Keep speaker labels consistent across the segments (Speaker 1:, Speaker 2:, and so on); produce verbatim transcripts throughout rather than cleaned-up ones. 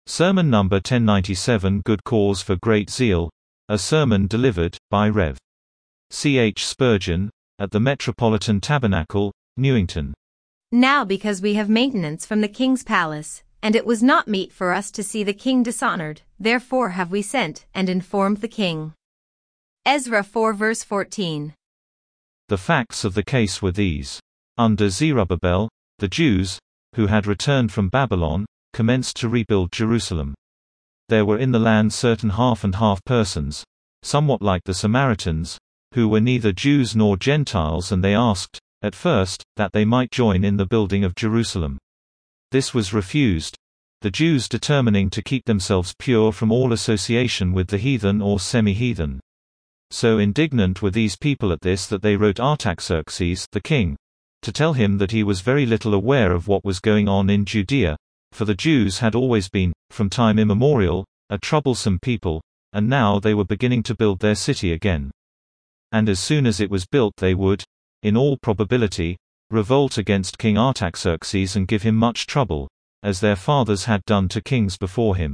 Speaker 1: Sermon number ten ninety-seven, Good Cause for Great Zeal, a sermon delivered, by Rev C H Spurgeon, at the Metropolitan Tabernacle, Newington.
Speaker 2: Now because we have maintenance from the king's palace, and it was not meet for us to see the king dishonored, therefore have we sent, and informed the king. Ezra four verse fourteen.
Speaker 1: The facts of the case were these. Under Zerubbabel, the Jews, who had returned from Babylon, commenced to rebuild Jerusalem. There were in the land certain half-and-half persons, somewhat like the Samaritans, who were neither Jews nor Gentiles, and they asked, at first, that they might join in the building of Jerusalem. This was refused, the Jews determining to keep themselves pure from all association with the heathen or semi-heathen. So indignant were these people at this that they wrote Artaxerxes the king, to tell him that he was very little aware of what was going on in Judea, for the Jews had always been, from time immemorial, a troublesome people, and now they were beginning to build their city again. And as soon as it was built they would, in all probability, revolt against King Artaxerxes and give him much trouble, as their fathers had done to kings before him.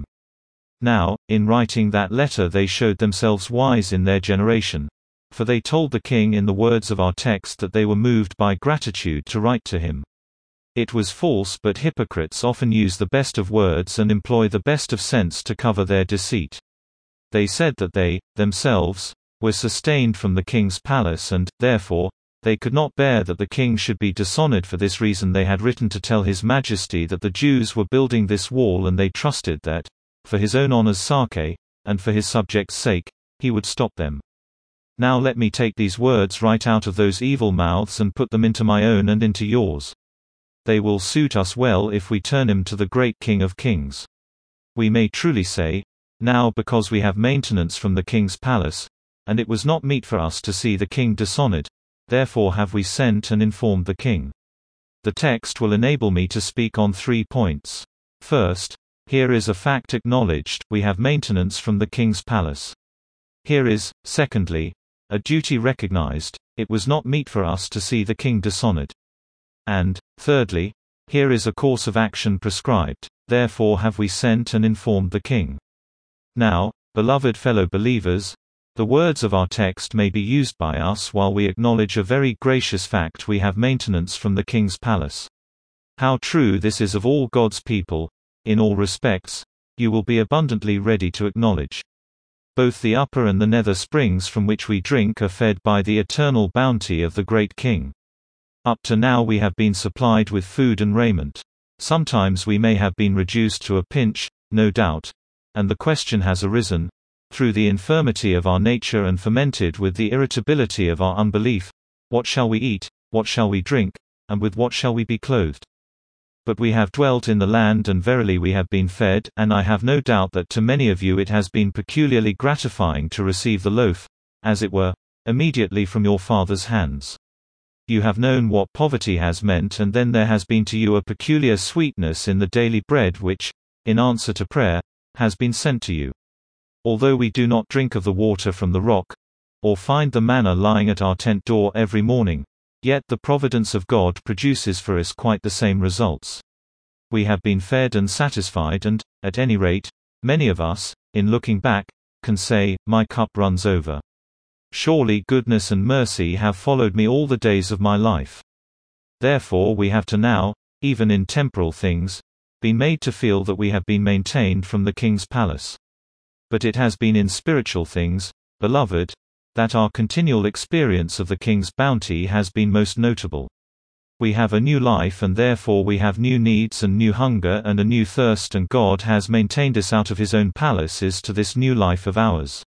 Speaker 1: Now, in writing that letter they showed themselves wise in their generation, for they told the king in the words of our text that they were moved by gratitude to write to him. It was false, but hypocrites often use the best of words and employ the best of sense to cover their deceit. They said that they, themselves, were sustained from the king's palace and, therefore, they could not bear that the king should be dishonored. For this reason they had written to tell his majesty that the Jews were building this wall, and they trusted that, for his own honor's sake, and for his subjects' sake, he would stop them. Now let me take these words right out of those evil mouths and put them into my own and into yours. They will suit us well if we turn him to the great King of Kings. We may truly say, now because we have maintenance from the king's palace, and it was not meet for us to see the king dishonored, therefore have we sent and informed the king. The text will enable me to speak on three points. First, here is a fact acknowledged, we have maintenance from the king's palace. Here is, secondly, a duty recognized, it was not meet for us to see the king dishonored. And, thirdly, here is a course of action prescribed, therefore have we sent and informed the king. Now, beloved fellow believers, the words of our text may be used by us while we acknowledge a very gracious fact: we have maintenance from the king's palace. How true this is of all God's people, in all respects, you will be abundantly ready to acknowledge. Both the upper and the nether springs from which we drink are fed by the eternal bounty of the great King. Up to now we have been supplied with food and raiment. Sometimes we may have been reduced to a pinch, no doubt, and the question has arisen, through the infirmity of our nature and fermented with the irritability of our unbelief, what shall we eat, what shall we drink, and with what shall we be clothed? But we have dwelt in the land, and verily we have been fed, and I have no doubt that to many of you it has been peculiarly gratifying to receive the loaf, as it were, immediately from your Father's hands. You have known what poverty has meant, and then there has been to you a peculiar sweetness in the daily bread which, in answer to prayer, has been sent to you. Although we do not drink of the water from the rock, or find the manna lying at our tent door every morning, yet the providence of God produces for us quite the same results. We have been fed and satisfied, and, at any rate, many of us, in looking back, can say, my cup runs over. Surely goodness and mercy have followed me all the days of my life. Therefore we have to now, even in temporal things, be made to feel that we have been maintained from the king's palace. But it has been in spiritual things, beloved, that our continual experience of the king's bounty has been most notable. We have a new life, and therefore we have new needs and new hunger and a new thirst, and God has maintained us out of his own palaces to this new life of ours.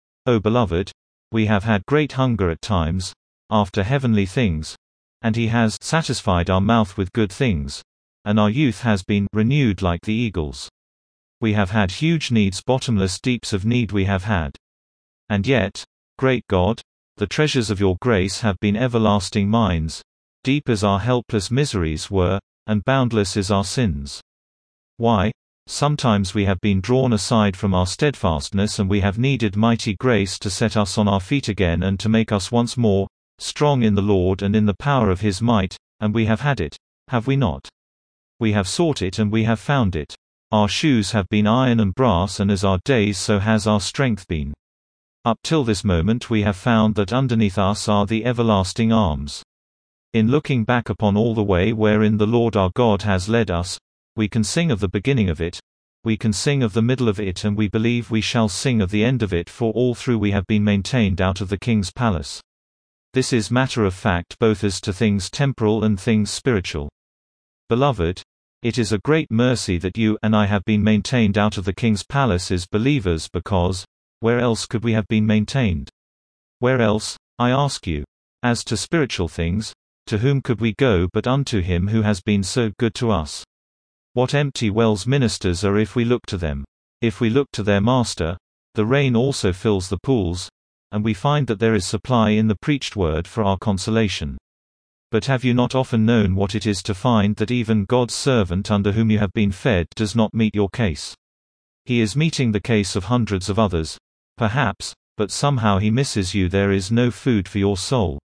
Speaker 1: O beloved, we have had great hunger at times, after heavenly things, and he has satisfied our mouth with good things, and our youth has been renewed like the eagles. We have had huge needs, bottomless deeps of need we have had. And yet, great God, the treasures of your grace have been everlasting mines, deep as our helpless miseries were, and boundless as our sins. Why? Sometimes we have been drawn aside from our steadfastness, and we have needed mighty grace to set us on our feet again and to make us once more strong in the Lord and in the power of his might, and we have had it, have we not? We have sought it and we have found it. Our shoes have been iron and brass, and as our days so has our strength been. Up till this moment we have found that underneath us are the everlasting arms. In looking back upon all the way wherein the Lord our God has led us, we can sing of the beginning of it, we can sing of the middle of it, and we believe we shall sing of the end of it, for all through we have been maintained out of the king's palace. This is matter of fact both as to things temporal and things spiritual. Beloved, it is a great mercy that you and I have been maintained out of the king's palace as believers, because where else could we have been maintained? Where else, I ask you? As to spiritual things, to whom could we go but unto him who has been so good to us? What empty wells ministers are if we look to them? If we look to their master, the rain also fills the pools, and we find that there is supply in the preached word for our consolation. But have you not often known what it is to find that even God's servant under whom you have been fed does not meet your case? He is meeting the case of hundreds of others, perhaps, but somehow he misses you. There is no food for your soul.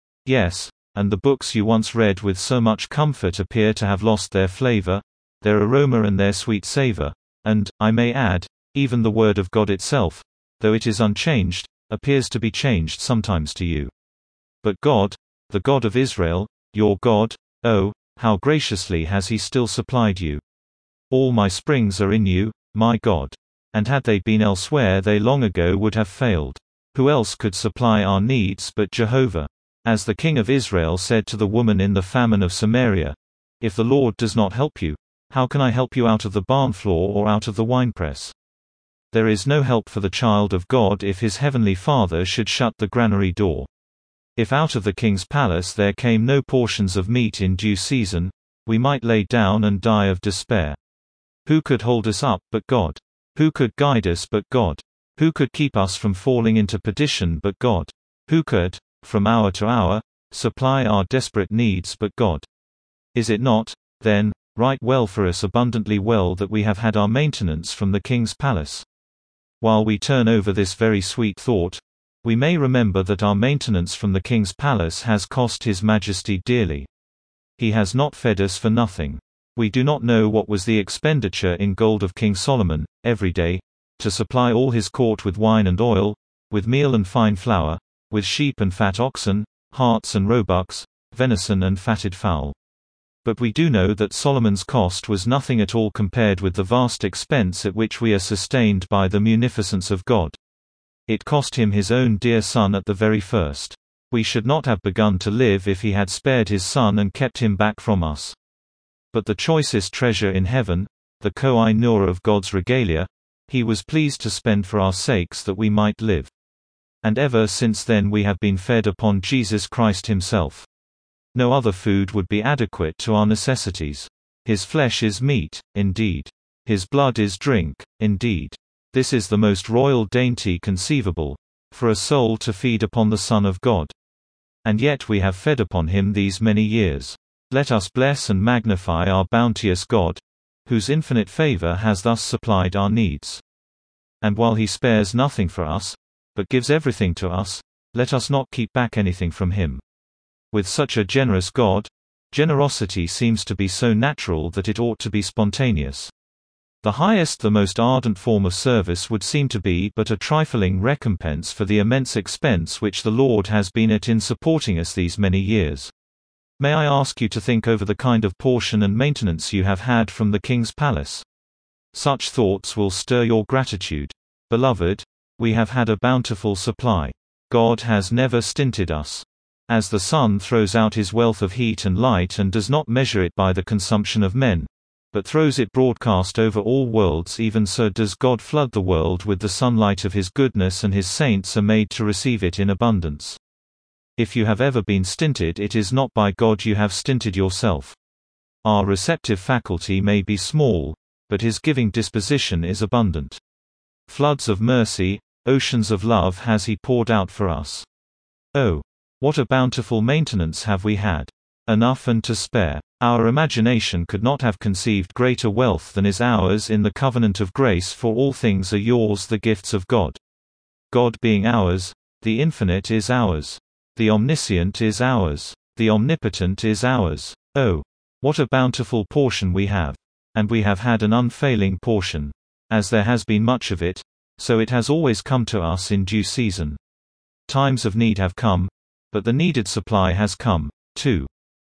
Speaker 1: Yes, and the books you once read with so much comfort appear to have lost their flavor, their aroma and their sweet savor, and, I may add, even the Word of God itself, though it is unchanged, appears to be changed sometimes to you. But God, the God of Israel, your God, oh, how graciously has He still supplied you. All my springs are in you, my God. And had they been elsewhere they long ago would have failed. Who else could supply our needs but Jehovah? As the king of Israel said to the woman in the famine of Samaria, if the Lord does not help you, how can I help you out of the barn floor or out of the winepress? There is no help for the child of God if his heavenly Father should shut the granary door. If out of the king's palace there came no portions of meat in due season, we might lay down and die of despair. Who could hold us up but God? Who could guide us but God? Who could keep us from falling into perdition but God? Who could, from hour to hour, supply our desperate needs but God? Is it not, then, right well for us, abundantly well, that we have had our maintenance from the king's palace? While we turn over this very sweet thought, we may remember that our maintenance from the king's palace has cost His Majesty dearly. He has not fed us for nothing. We do not know what was the expenditure in gold of King Solomon, every day, to supply all his court with wine and oil, with meal and fine flour, with sheep and fat oxen, harts and roebucks, venison and fatted fowl. But we do know that Solomon's cost was nothing at all compared with the vast expense at which we are sustained by the munificence of God. It cost him his own dear son at the very first. We should not have begun to live if he had spared his son and kept him back from us. But the choicest treasure in heaven, the koh-i-noor of God's regalia, he was pleased to spend for our sakes that we might live. And ever since then we have been fed upon Jesus Christ himself. No other food would be adequate to our necessities. His flesh is meat, indeed. His blood is drink, indeed. This is the most royal dainty conceivable, for a soul to feed upon the Son of God. And yet we have fed upon him these many years. Let us bless and magnify our bounteous God, whose infinite favor has thus supplied our needs. And while he spares nothing for us, but gives everything to us, let us not keep back anything from him. With such a generous God, generosity seems to be so natural that it ought to be spontaneous. The highest, the most ardent form of service would seem to be but a trifling recompense for the immense expense which the Lord has been at in supporting us these many years. May I ask you to think over the kind of portion and maintenance you have had from the king's palace? Such thoughts will stir your gratitude. Beloved, we have had a bountiful supply. God has never stinted us. As the sun throws out his wealth of heat and light and does not measure it by the consumption of men, but throws it broadcast over all worlds, even so does God flood the world with the sunlight of his goodness, and his saints are made to receive it in abundance. If you have ever been stinted, it is not by God you have stinted yourself. Our receptive faculty may be small, but his giving disposition is abundant. Floods of mercy, oceans of love has he poured out for us. Oh, what a bountiful maintenance have we had! Enough and to spare. Our imagination could not have conceived greater wealth than is ours in the covenant of grace, for all things are yours, the gifts of God. God being ours, the infinite is ours. The omniscient is ours. The omnipotent is ours. Oh, what a bountiful portion we have! and we have had an unfailing portion. As there has been much of it, so it has always come to us in due season. Times of need have come, but the needed supply has come, too.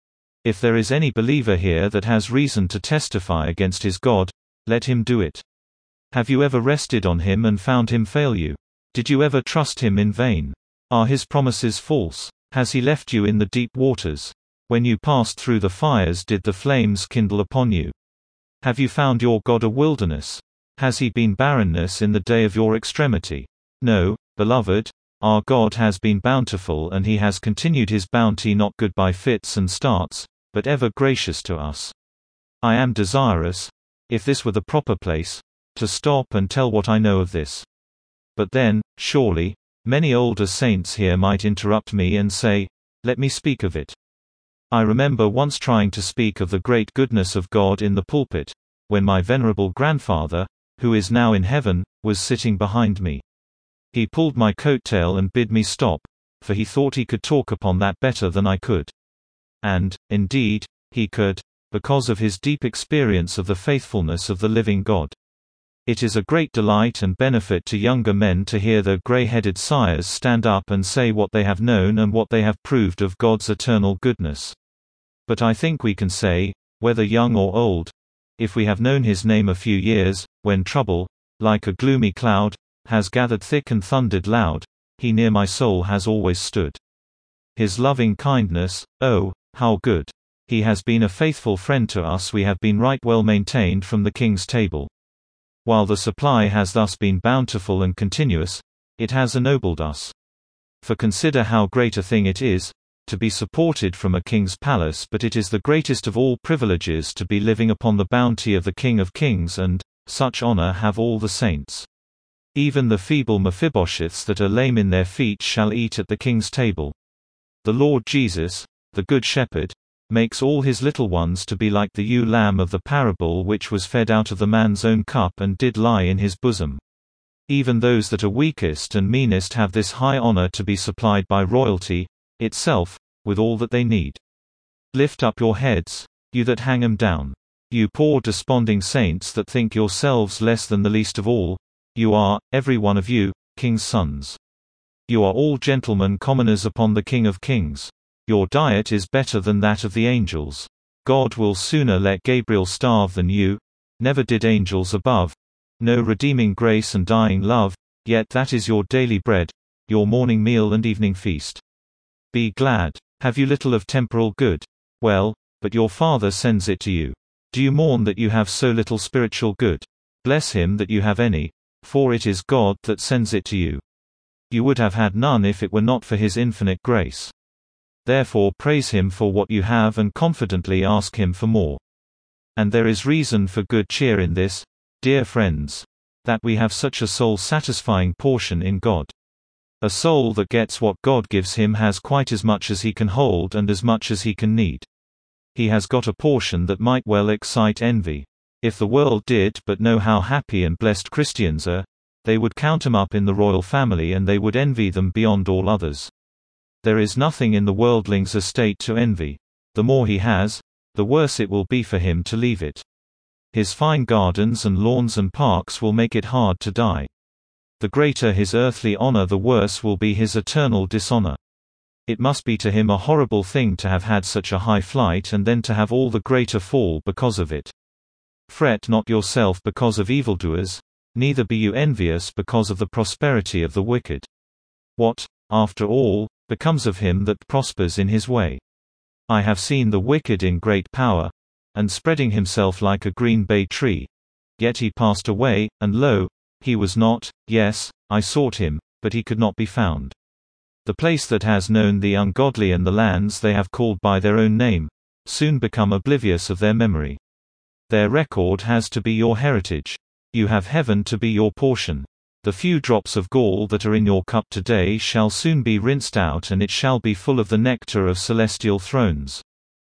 Speaker 1: If there is any believer here that has reason to testify against his God, let him do it. Have you ever rested on him and found him fail you? Did you ever trust him in vain? Are his promises false? Has he left you in the deep waters? When you passed through the fires, did the flames kindle upon you? Have you found your God a wilderness? Has he been barrenness in the day of your extremity? No, beloved, our God has been bountiful, and he has continued his bounty, not good by fits and starts, but ever gracious to us. I am desirous, if this were the proper place, to stop and tell what I know of this. But then, surely, many older saints here might interrupt me and say, let me speak of it. I remember once trying to speak of the great goodness of God in the pulpit, when my venerable grandfather, who is now in heaven, was sitting behind me. He pulled my coat-tail and bid me stop, for he thought he could talk upon that better than I could. And, indeed, he could, because of his deep experience of the faithfulness of the living God. It is a great delight and benefit to younger men to hear their grey-headed sires stand up and say what they have known and what they have proved of God's eternal goodness. But I think we can say, whether young or old, if we have known his name a few years, when trouble, like a gloomy cloud, has gathered thick and thundered loud, he near my soul has always stood. His loving kindness, oh, how good! He has been a faithful friend to us. We have been right well maintained from the King's table. While the supply has thus been bountiful and continuous, it has ennobled us. For consider how great a thing it is, to be supported from a king's palace, but it is the greatest of all privileges to be living upon the bounty of the King of Kings, and such honor have all the saints. Even the feeble Mephibosheths that are lame in their feet shall eat at the King's table. The Lord Jesus, the Good Shepherd, makes all his little ones to be like the ewe lamb of the parable, which was fed out of the man's own cup and did lie in his bosom. Even those that are weakest and meanest have this high honor to be supplied by royalty itself, with all that they need. Lift up your heads, you that hang them down. You poor desponding saints that think yourselves less than the least of all, you are, every one of you, king's sons. You are all gentlemen commoners upon the King of Kings. Your diet is better than that of the angels. God will sooner let Gabriel starve than you. Never did angels above. No redeeming grace and dying love, yet that is your daily bread, your morning meal and evening feast. Be glad. Have you little of temporal good? Well, but your Father sends it to you. Do you mourn that you have so little spiritual good? Bless him that you have any, for it is God that sends it to you. You would have had none if it were not for his infinite grace. Therefore praise him for what you have and confidently ask him for more. And there is reason for good cheer in this, dear friends, that we have such a soul-satisfying portion in God. A soul that gets what God gives him has quite as much as he can hold and as much as he can need. He has got a portion that might well excite envy. If the world did but know how happy and blessed Christians are, they would count him up in the royal family and they would envy them beyond all others. There is nothing in the worldling's estate to envy. The more he has, the worse it will be for him to leave it. His fine gardens and lawns and parks will make it hard to die. The greater his earthly honor, the worse will be his eternal dishonor. It must be to him a horrible thing to have had such a high flight and then to have all the greater fall because of it. Fret not yourself because of evildoers, neither be you envious because of the prosperity of the wicked. What, after all, becomes of him that prospers in his way? I have seen the wicked in great power, and spreading himself like a green bay tree. Yet he passed away, and lo, he was not. Yes, I sought him, but he could not be found. The place that has known the ungodly and the lands they have called by their own name, soon become oblivious of their memory. Their record has to be your heritage. You have heaven to be your portion. The few drops of gall that are in your cup today shall soon be rinsed out, and it shall be full of the nectar of celestial thrones.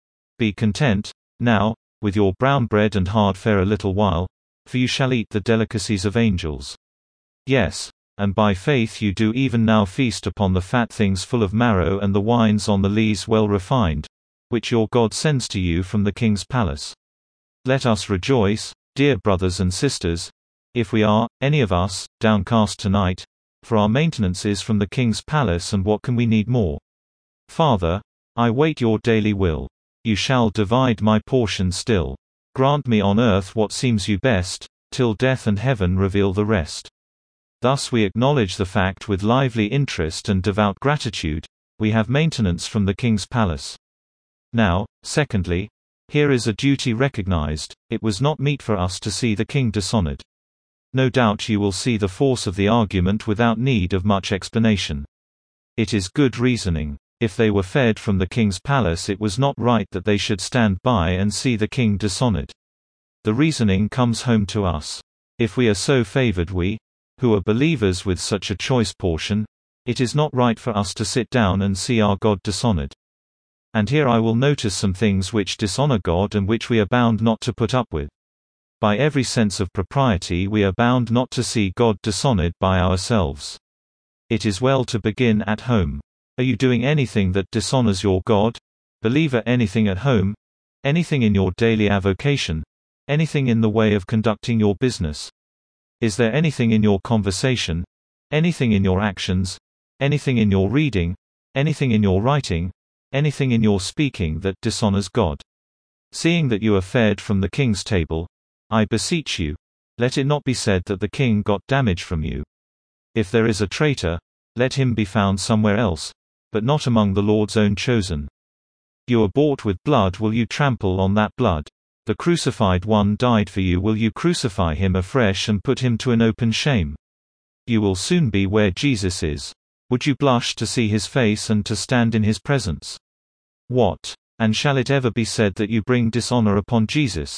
Speaker 1: Be content, now, with your brown bread and hard fare a little while, for you shall eat the delicacies of angels. Yes, and by faith you do even now feast upon the fat things full of marrow and the wines on the lees well refined, which your God sends to you from the King's palace. Let us rejoice, Dear brothers and sisters, if we are, any of us, downcast tonight, for our maintenance is from the king's palace, and what can we need more? Father, I wait your daily will. You shall divide my portion still. Grant me on earth what seems you best, till death and heaven reveal the rest. Thus we acknowledge the fact with lively interest and devout gratitude, we have maintenance from the king's palace. Now, secondly, here is a duty recognized, it was not meet for us to see the king dishonored. No doubt you will see the force of the argument without need of much explanation. It is good reasoning. If they were fed from the king's palace, it was not right that they should stand by and see the king dishonored. The reasoning comes home to us. If we are so favored, we, who are believers with such a choice portion, it is not right for us to sit down and see our God dishonored. And here I will notice some things which dishonor God and which we are bound not to put up with. By every sense of propriety we are bound not to see God dishonored by ourselves. It is well to begin at home. Are you doing anything that dishonors your God? Believer, anything at home? Anything in your daily avocation? Anything in the way of conducting your business? Is there anything in your conversation? Anything in your actions? Anything in your reading? Anything in your writing? Anything in your speaking that dishonors God? Seeing that you are fed from the king's table, I beseech you, let it not be said that the king got damage from you. If there is a traitor, let him be found somewhere else, but not among the Lord's own chosen. You are bought with blood, will you trample on that blood? The crucified one died for you, will you crucify him afresh and put him to an open shame? You will soon be where Jesus is. Would you blush to see his face and to stand in his presence? What? And shall it ever be said that you bring dishonor upon Jesus?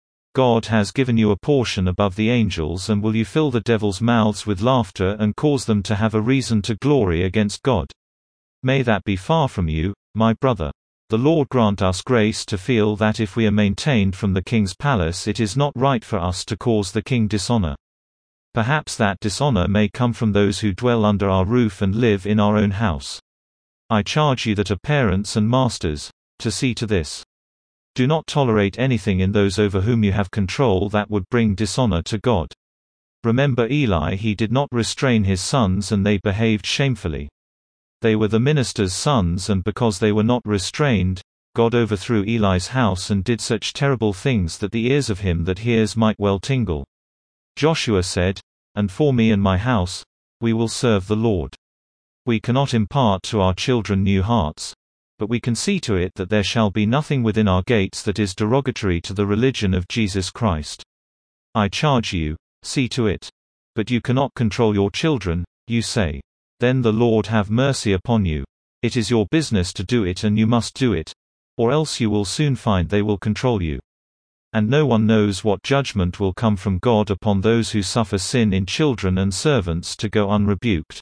Speaker 1: God has given you a portion above the angels, and will you fill the devil's mouths with laughter and cause them to have a reason to glory against God? May that be far from you, my brother. The Lord grant us grace to feel that if we are maintained from the king's palace, it is not right for us to cause the king dishonor. Perhaps that dishonor may come from those who dwell under our roof and live in our own house. I charge you that are parents and masters, to see to this. Do not tolerate anything in those over whom you have control that would bring dishonor to God. Remember Eli, he did not restrain his sons and they behaved shamefully. They were the minister's sons, and because they were not restrained, God overthrew Eli's house and did such terrible things that the ears of him that hears might well tingle. Joshua said, "And for me and my house, we will serve the Lord." We cannot impart to our children new hearts, but we can see to it that there shall be nothing within our gates that is derogatory to the religion of Jesus Christ. I charge you, see to it. But you cannot control your children, you say. Then the Lord have mercy upon you. It is your business to do it, and you must do it, or else you will soon find they will control you. And no one knows what judgment will come from God upon those who suffer sin in children and servants to go unrebuked.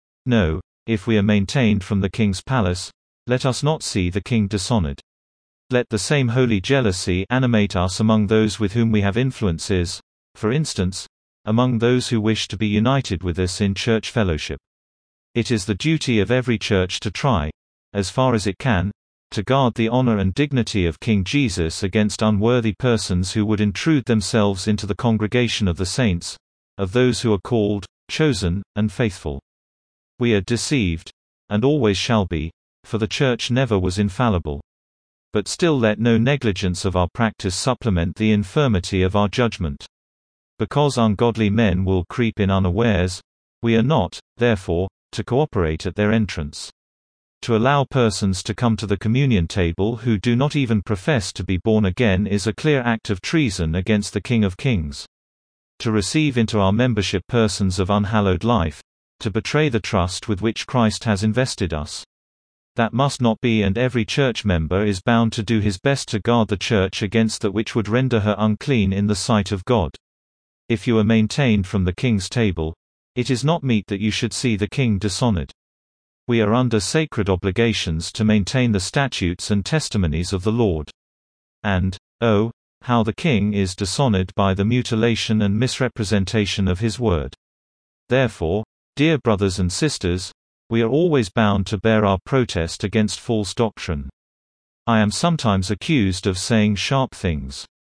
Speaker 1: No, if we are maintained from the king's palace, let us not see the king dishonored. Let the same holy jealousy animate us among those with whom we have influences, for instance, among those who wish to be united with us in church fellowship. It is the duty of every church to try, as far as it can, to guard the honor and dignity of King Jesus against unworthy persons who would intrude themselves into the congregation of the saints, of those who are called, chosen, and faithful. We are deceived, and always shall be, for the church never was infallible. But still let no negligence of our practice supplement the infirmity of our judgment. Because ungodly men will creep in unawares, we are not, therefore, to cooperate at their entrance. To allow persons to come to the communion table who do not even profess to be born again is a clear act of treason against the King of Kings. To receive into our membership persons of unhallowed life, to betray the trust with which Christ has invested us. That must not be, and every church member is bound to do his best to guard the church against that which would render her unclean in the sight of God. If you are maintained from the king's table, it is not meet that you should see the king dishonored. We are under sacred obligations to maintain the statutes and testimonies of the Lord. And, oh, how the king is dishonored by the mutilation and misrepresentation of his word. Therefore, dear brothers and sisters, we are always bound to bear our protest against false doctrine. I am sometimes accused of saying sharp things.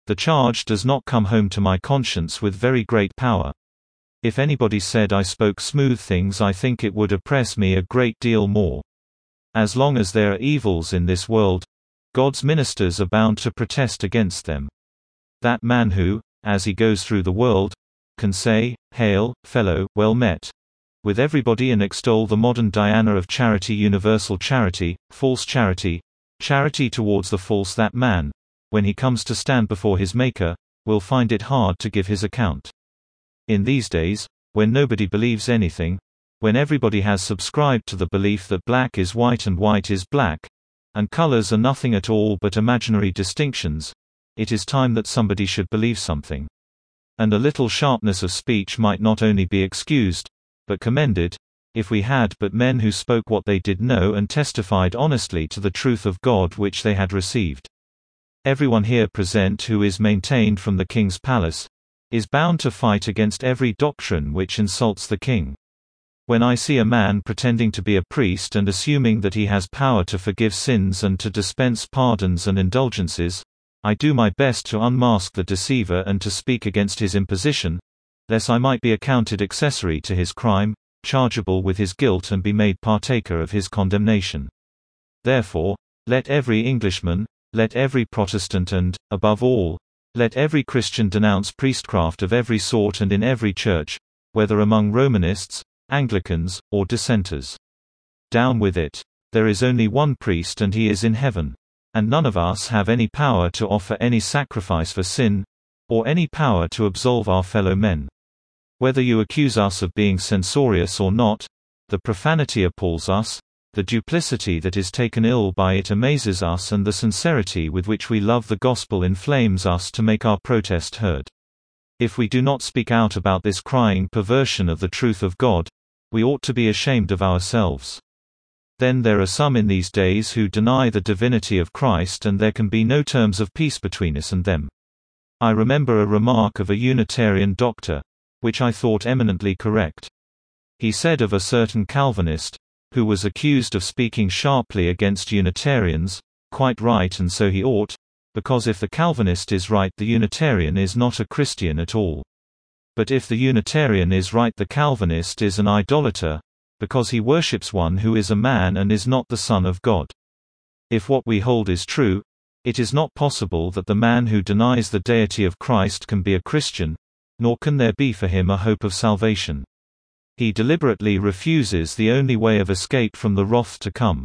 Speaker 1: The charge does not come home to my conscience with very great power. If anybody said I spoke smooth things, I think it would oppress me a great deal more. As long as there are evils in this world, God's ministers are bound to protest against them. That man who, as he goes through the world, can say, "Hail, fellow, well met," with everybody and extol the modern Diana of charity, universal charity, false charity, charity towards the false, that man, when he comes to stand before his Maker, will find it hard to give his account. In these days, when nobody believes anything, when everybody has subscribed to the belief that black is white and white is black, and colors are nothing at all but imaginary distinctions, it is time that somebody should believe something. And a little sharpness of speech might not only be excused, but commended, if we had but men who spoke what they did know and testified honestly to the truth of God which they had received. Everyone here present who is maintained from the king's palace, is bound to fight against every doctrine which insults the king. When I see a man pretending to be a priest and assuming that he has power to forgive sins and to dispense pardons and indulgences, I do my best to unmask the deceiver and to speak against his imposition, lest I might be accounted accessory to his crime, chargeable with his guilt and be made partaker of his condemnation. Therefore, let every Englishman, let every Protestant and, above all, let every Christian denounce priestcraft of every sort and in every church, whether among Romanists, Anglicans, or Dissenters. Down with it. There is only one priest and he is in heaven. And none of us have any power to offer any sacrifice for sin, or any power to absolve our fellow men. Whether you accuse us of being censorious or not, the profanity appalls us, the duplicity that is taken ill by it amazes us, and the sincerity with which we love the gospel inflames us to make our protest heard. If we do not speak out about this crying perversion of the truth of God, we ought to be ashamed of ourselves. Then there are some in these days who deny the divinity of Christ, and there can be no terms of peace between us and them. I remember a remark of a Unitarian doctor, which I thought eminently correct. He said of a certain Calvinist, who was accused of speaking sharply against Unitarians, "Quite right, and so he ought, because if the Calvinist is right, the Unitarian is not a Christian at all. But if the Unitarian is right, the Calvinist is an idolater, because he worships one who is a man and is not the Son of God. If what we hold is true, it is not possible that the man who denies the deity of Christ can be a Christian, nor can there be for him a hope of salvation. He deliberately refuses the only way of escape from the wrath to come.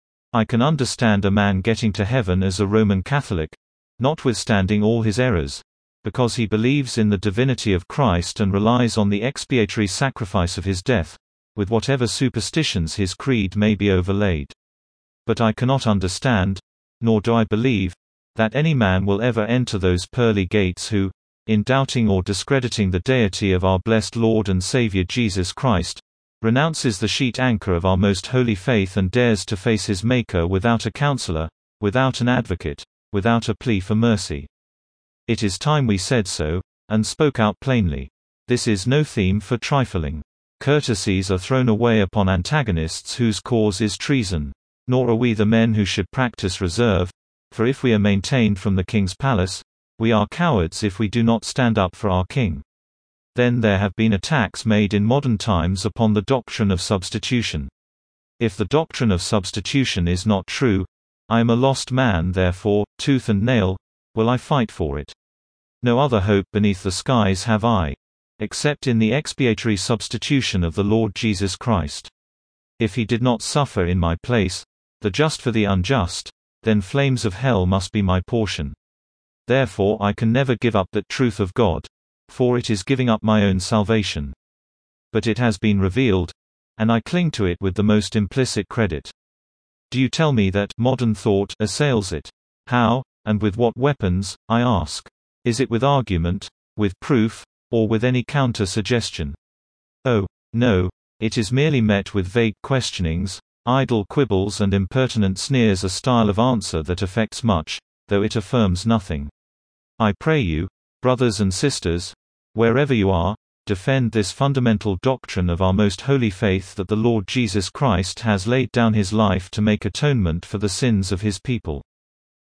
Speaker 1: I can understand a man getting to heaven as a Roman Catholic, notwithstanding all his errors, because he believes in the divinity of Christ and relies on the expiatory sacrifice of his death, with whatever superstitions his creed may be overlaid. But I cannot understand, nor do I believe, that any man will ever enter those pearly gates who, in doubting or discrediting the deity of our blessed Lord and Savior Jesus Christ, renounces the sheet anchor of our most holy faith and dares to face his Maker without a counselor, without an advocate, without a plea for mercy. It is time we said so, and spoke out plainly. This is no theme for trifling. Courtesies are thrown away upon antagonists whose cause is treason. Nor are we the men who should practice reserve, for if we are maintained from the king's palace, we are cowards if we do not stand up for our king. Then there have been attacks made in modern times upon the doctrine of substitution. If the doctrine of substitution is not true, I am a lost man, therefore, tooth and nail, will I fight for it. No other hope beneath the skies have I, except in the expiatory substitution of the Lord Jesus Christ. If he did not suffer in my place, the just for the unjust, then flames of hell must be my portion. Therefore I can never give up that truth of God, for it is giving up my own salvation. But it has been revealed, and I cling to it with the most implicit credit. Do you tell me that modern thought assails it? How, and with what weapons, I ask? Is it with argument, with proof, or with any counter-suggestion? Oh, no, it is merely met with vague questionings, idle quibbles and impertinent sneers, a style of answer that affects much, though it affirms nothing. I pray you, brothers and sisters, wherever you are, defend this fundamental doctrine of our most holy faith, that the Lord Jesus Christ has laid down his life to make atonement for the sins of his people.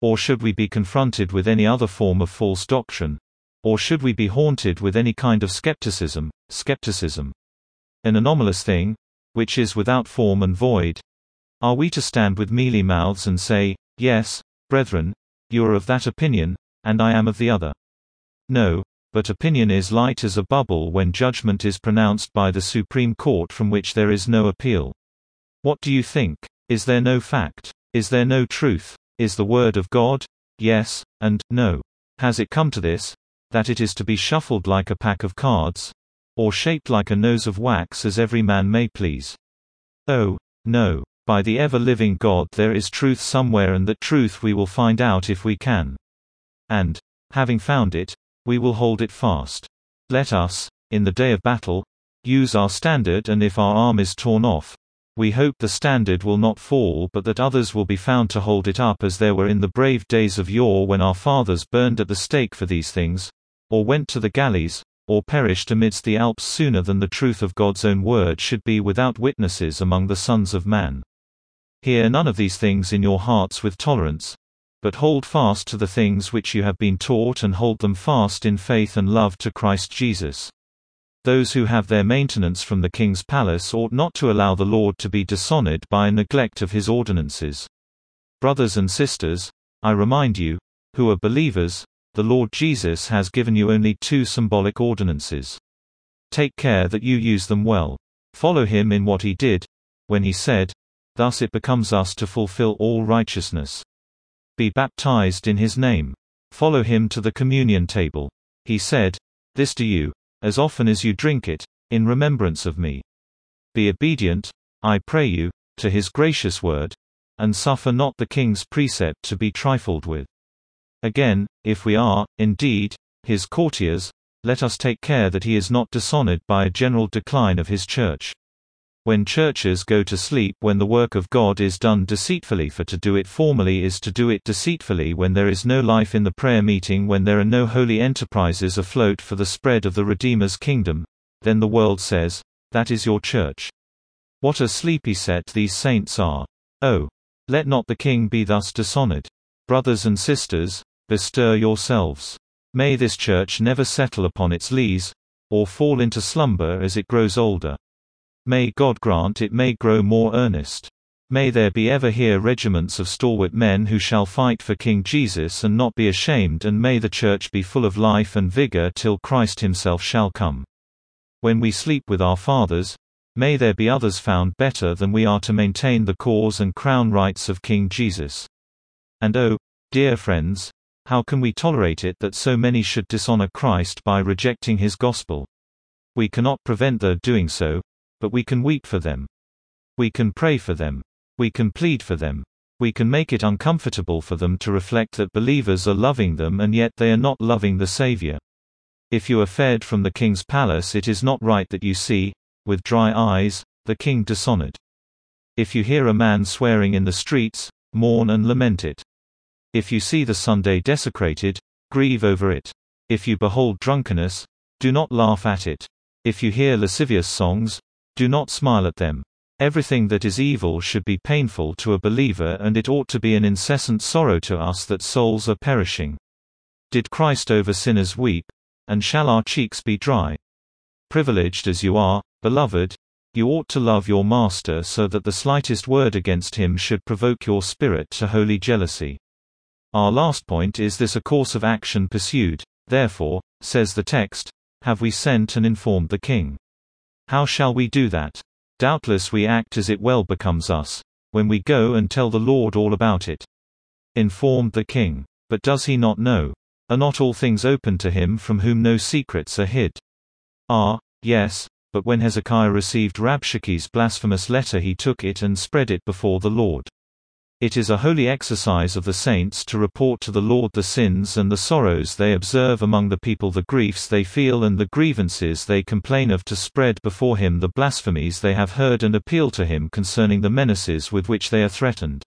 Speaker 1: Or should we be confronted with any other form of false doctrine? Or should we be haunted with any kind of skepticism, skepticism? An anomalous thing, which is without form and void? Are we to stand with mealy mouths and say, "Yes, brethren, you are of that opinion, and I am of the other"? No, but opinion is light as a bubble when judgment is pronounced by the Supreme Court from which there is no appeal. What do you think? Is there no fact? Is there no truth? Is the Word of God? Yes, and no. Has it come to this, that it is to be shuffled like a pack of cards? Or shaped like a nose of wax as every man may please? Oh, no. By the ever-living God there is truth somewhere, and that truth we will find out if we can. And, having found it, we will hold it fast. Let us, in the day of battle, use our standard, and if our arm is torn off, we hope the standard will not fall, but that others will be found to hold it up, as there were in the brave days of yore when our fathers burned at the stake for these things, or went to the galleys, or perished amidst the Alps sooner than the truth of God's own word should be without witnesses among the sons of man. Hear none of these things in your hearts with tolerance, but hold fast to the things which you have been taught, and hold them fast in faith and love to Christ Jesus. Those who have their maintenance from the king's palace ought not to allow the Lord to be dishonored by a neglect of his ordinances. Brothers and sisters, I remind you, who are believers, the Lord Jesus has given you only two symbolic ordinances. Take care that you use them well. Follow him in what he did, when he said, "Thus it becomes us to fulfill all righteousness." Be baptized in his name. Follow him to the communion table. He said, "This do you, as often as you drink it, in remembrance of me." Be obedient, I pray you, to his gracious word, and suffer not the king's precept to be trifled with. Again, if we are, indeed, his courtiers, let us take care that he is not dishonored by a general decline of his church. When churches go to sleep when the work of God is done deceitfully, for to do it formally is to do it deceitfully, when there is no life in the prayer meeting, when there are no holy enterprises afloat for the spread of the Redeemer's kingdom, then the world says, "That is your church." What a sleepy set these saints are. Oh, let not the king be thus dishonored. Brothers and sisters, bestir yourselves. May this church never settle upon its lees, or fall into slumber as it grows older. May God grant it may grow more earnest. May there be ever here regiments of stalwart men who shall fight for King Jesus and not be ashamed, and may the church be full of life and vigor till Christ himself shall come. When we sleep with our fathers, may there be others found better than we are to maintain the cause and crown rights of King Jesus. And oh, dear friends, how can we tolerate it that so many should dishonor Christ by rejecting his gospel? We cannot prevent their doing so, but we can weep for them. We can pray for them. We can plead for them. We can make it uncomfortable for them to reflect that believers are loving them and yet they are not loving the Savior. If you are fed from the king's palace, it is not right that you see, with dry eyes, the king dishonored. If you hear a man swearing in the streets, mourn and lament it. If you see the Sunday desecrated, grieve over it. If you behold drunkenness, do not laugh at it. If you hear lascivious songs, do not smile at them. Everything that is evil should be painful to a believer, and it ought to be an incessant sorrow to us that souls are perishing. Did Christ over sinners weep? And shall our cheeks be dry? Privileged as you are, beloved, you ought to love your master so that the slightest word against him should provoke your spirit to holy jealousy. Our last point is this: a course of action pursued. Therefore, says the text, have we sent and informed the king. How shall we do that? Doubtless we act as it well becomes us, when we go and tell the Lord all about it. Informed the king. But does he not know? Are not all things open to him from whom no secrets are hid? Ah, yes, but when Hezekiah received Rabshakeh's blasphemous letter, he took it and spread it before the Lord. It is a holy exercise of the saints to report to the Lord the sins and the sorrows they observe among the people, the griefs they feel and the grievances they complain of, to spread before him the blasphemies they have heard, and appeal to him concerning the menaces with which they are threatened.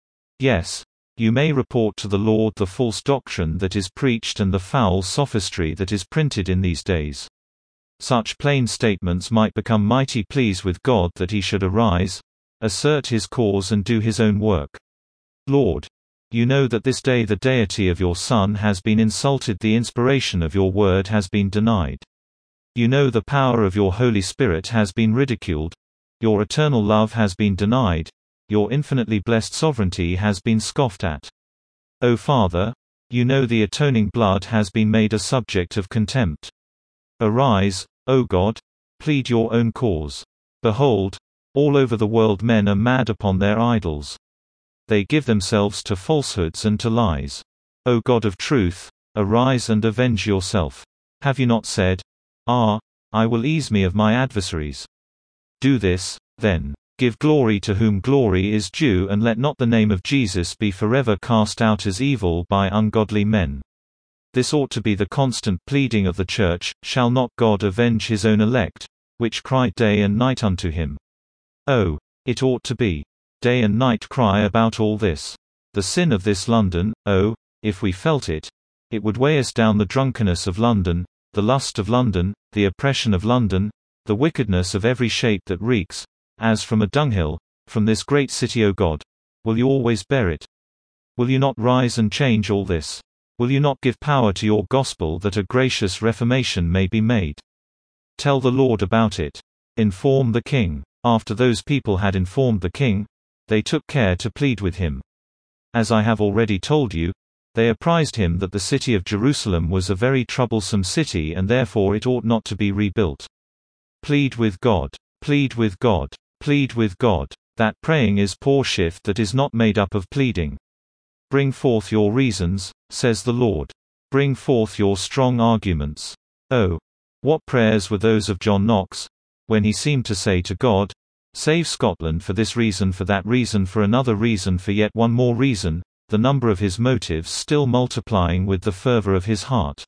Speaker 1: Yes, you may report to the Lord the false doctrine that is preached and the foul sophistry that is printed in these days. Such plain statements might become mighty pleas with God that he should arise, assert his cause and do his own work. Lord, You know that this day the deity of your Son has been insulted, the inspiration of your word has been denied. You know the power of your Holy Spirit has been ridiculed, your eternal love has been denied, your infinitely blessed sovereignty has been scoffed at. O Father, you know the atoning blood has been made a subject of contempt. Arise, O God, plead your own cause. Behold, all over the world men are mad upon their idols. They give themselves to falsehoods and to lies. O God of truth, arise and avenge yourself. Have you not said, Ah, I will ease me of my adversaries? Do this, then. Give glory to whom glory is due, and let not the name of Jesus be forever cast out as evil by ungodly men. This ought to be the constant pleading of the Church. Shall not God avenge his own elect, which cry day and night unto him? Oh, it ought to be. Day and night cry about all this. The sin of this London, oh, if we felt it, it would weigh us down. The drunkenness of London, the lust of London, the oppression of London, the wickedness of every shape that reeks, as from a dunghill, from this great city. O God, will you always bear it? Will you not rise and change all this? Will you not give power to your gospel that a gracious reformation may be made? Tell the Lord about it. Inform the king. After those people had informed the king, they took care to plead with him. As I have already told you, they apprised him that the city of Jerusalem was a very troublesome city, and therefore it ought not to be rebuilt. Plead with God. Plead with God. Plead with God. That praying is poor shift that is not made up of pleading. Bring forth your reasons, says the Lord. Bring forth your strong arguments. Oh, what prayers were those of John Knox, when he seemed to say to God, Save Scotland for this reason, for that reason, for another reason, for yet one more reason, the number of his motives still multiplying with the fervor of his heart.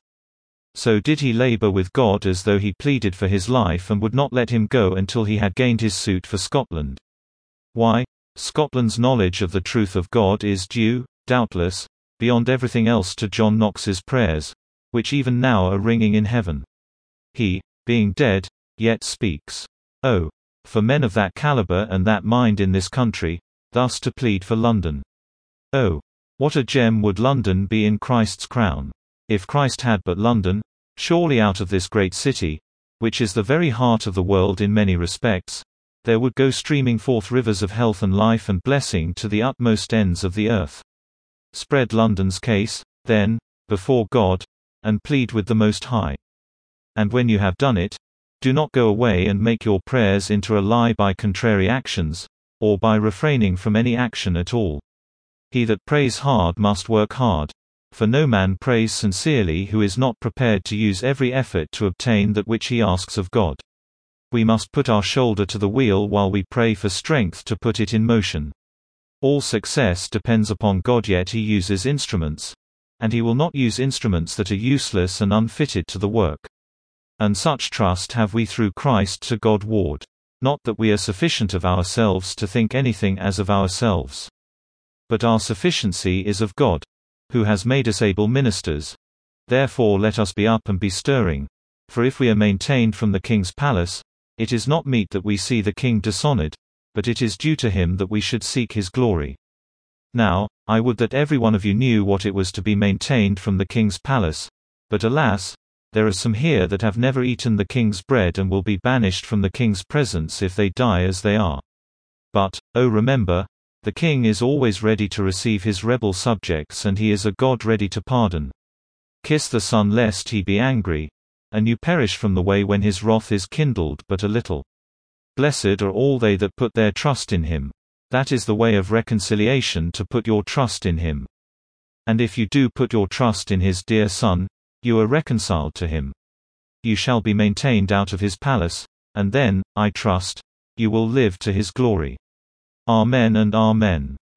Speaker 1: So did he labor with God as though he pleaded for his life and would not let him go until he had gained his suit for Scotland. Why? Scotland's knowledge of the truth of God is due, doubtless, beyond everything else to John Knox's prayers, which even now are ringing in heaven. He, being dead, yet speaks. Oh, for men of that caliber and that mind in this country, thus to plead for London. Oh, what a gem would London be in Christ's crown. If Christ had but London, surely out of this great city, which is the very heart of the world in many respects, there would go streaming forth rivers of health and life and blessing to the utmost ends of the earth. Spread London's case, then, before God, and plead with the Most High. And when you have done it, do not go away and make your prayers into a lie by contrary actions, or by refraining from any action at all. He that prays hard must work hard, for no man prays sincerely who is not prepared to use every effort to obtain that which he asks of God. We must put our shoulder to the wheel while we pray for strength to put it in motion. All success depends upon God, yet he uses instruments, and he will not use instruments that are useless and unfitted to the work. And such trust have we through Christ to God ward. Not that we are sufficient of ourselves to think anything as of ourselves. But our sufficiency is of God, who has made us able ministers. Therefore let us be up and be stirring. For if we are maintained from the king's palace, it is not meet that we see the king dishonored, but it is due to him that we should seek his glory. Now, I would that every one of you knew what it was to be maintained from the king's palace, but alas, there are some here that have never eaten the king's bread and will be banished from the king's presence if they die as they are. But, oh remember, the king is always ready to receive his rebel subjects, and he is a God ready to pardon. Kiss the Son lest he be angry, and you perish from the way when his wrath is kindled but a little. Blessed are all they that put their trust in him. That is the way of reconciliation, to put your trust in him. And if you do put your trust in his dear Son, you are reconciled to him. You shall be maintained out of his palace, and then, I trust, you will live to his glory. Amen and Amen.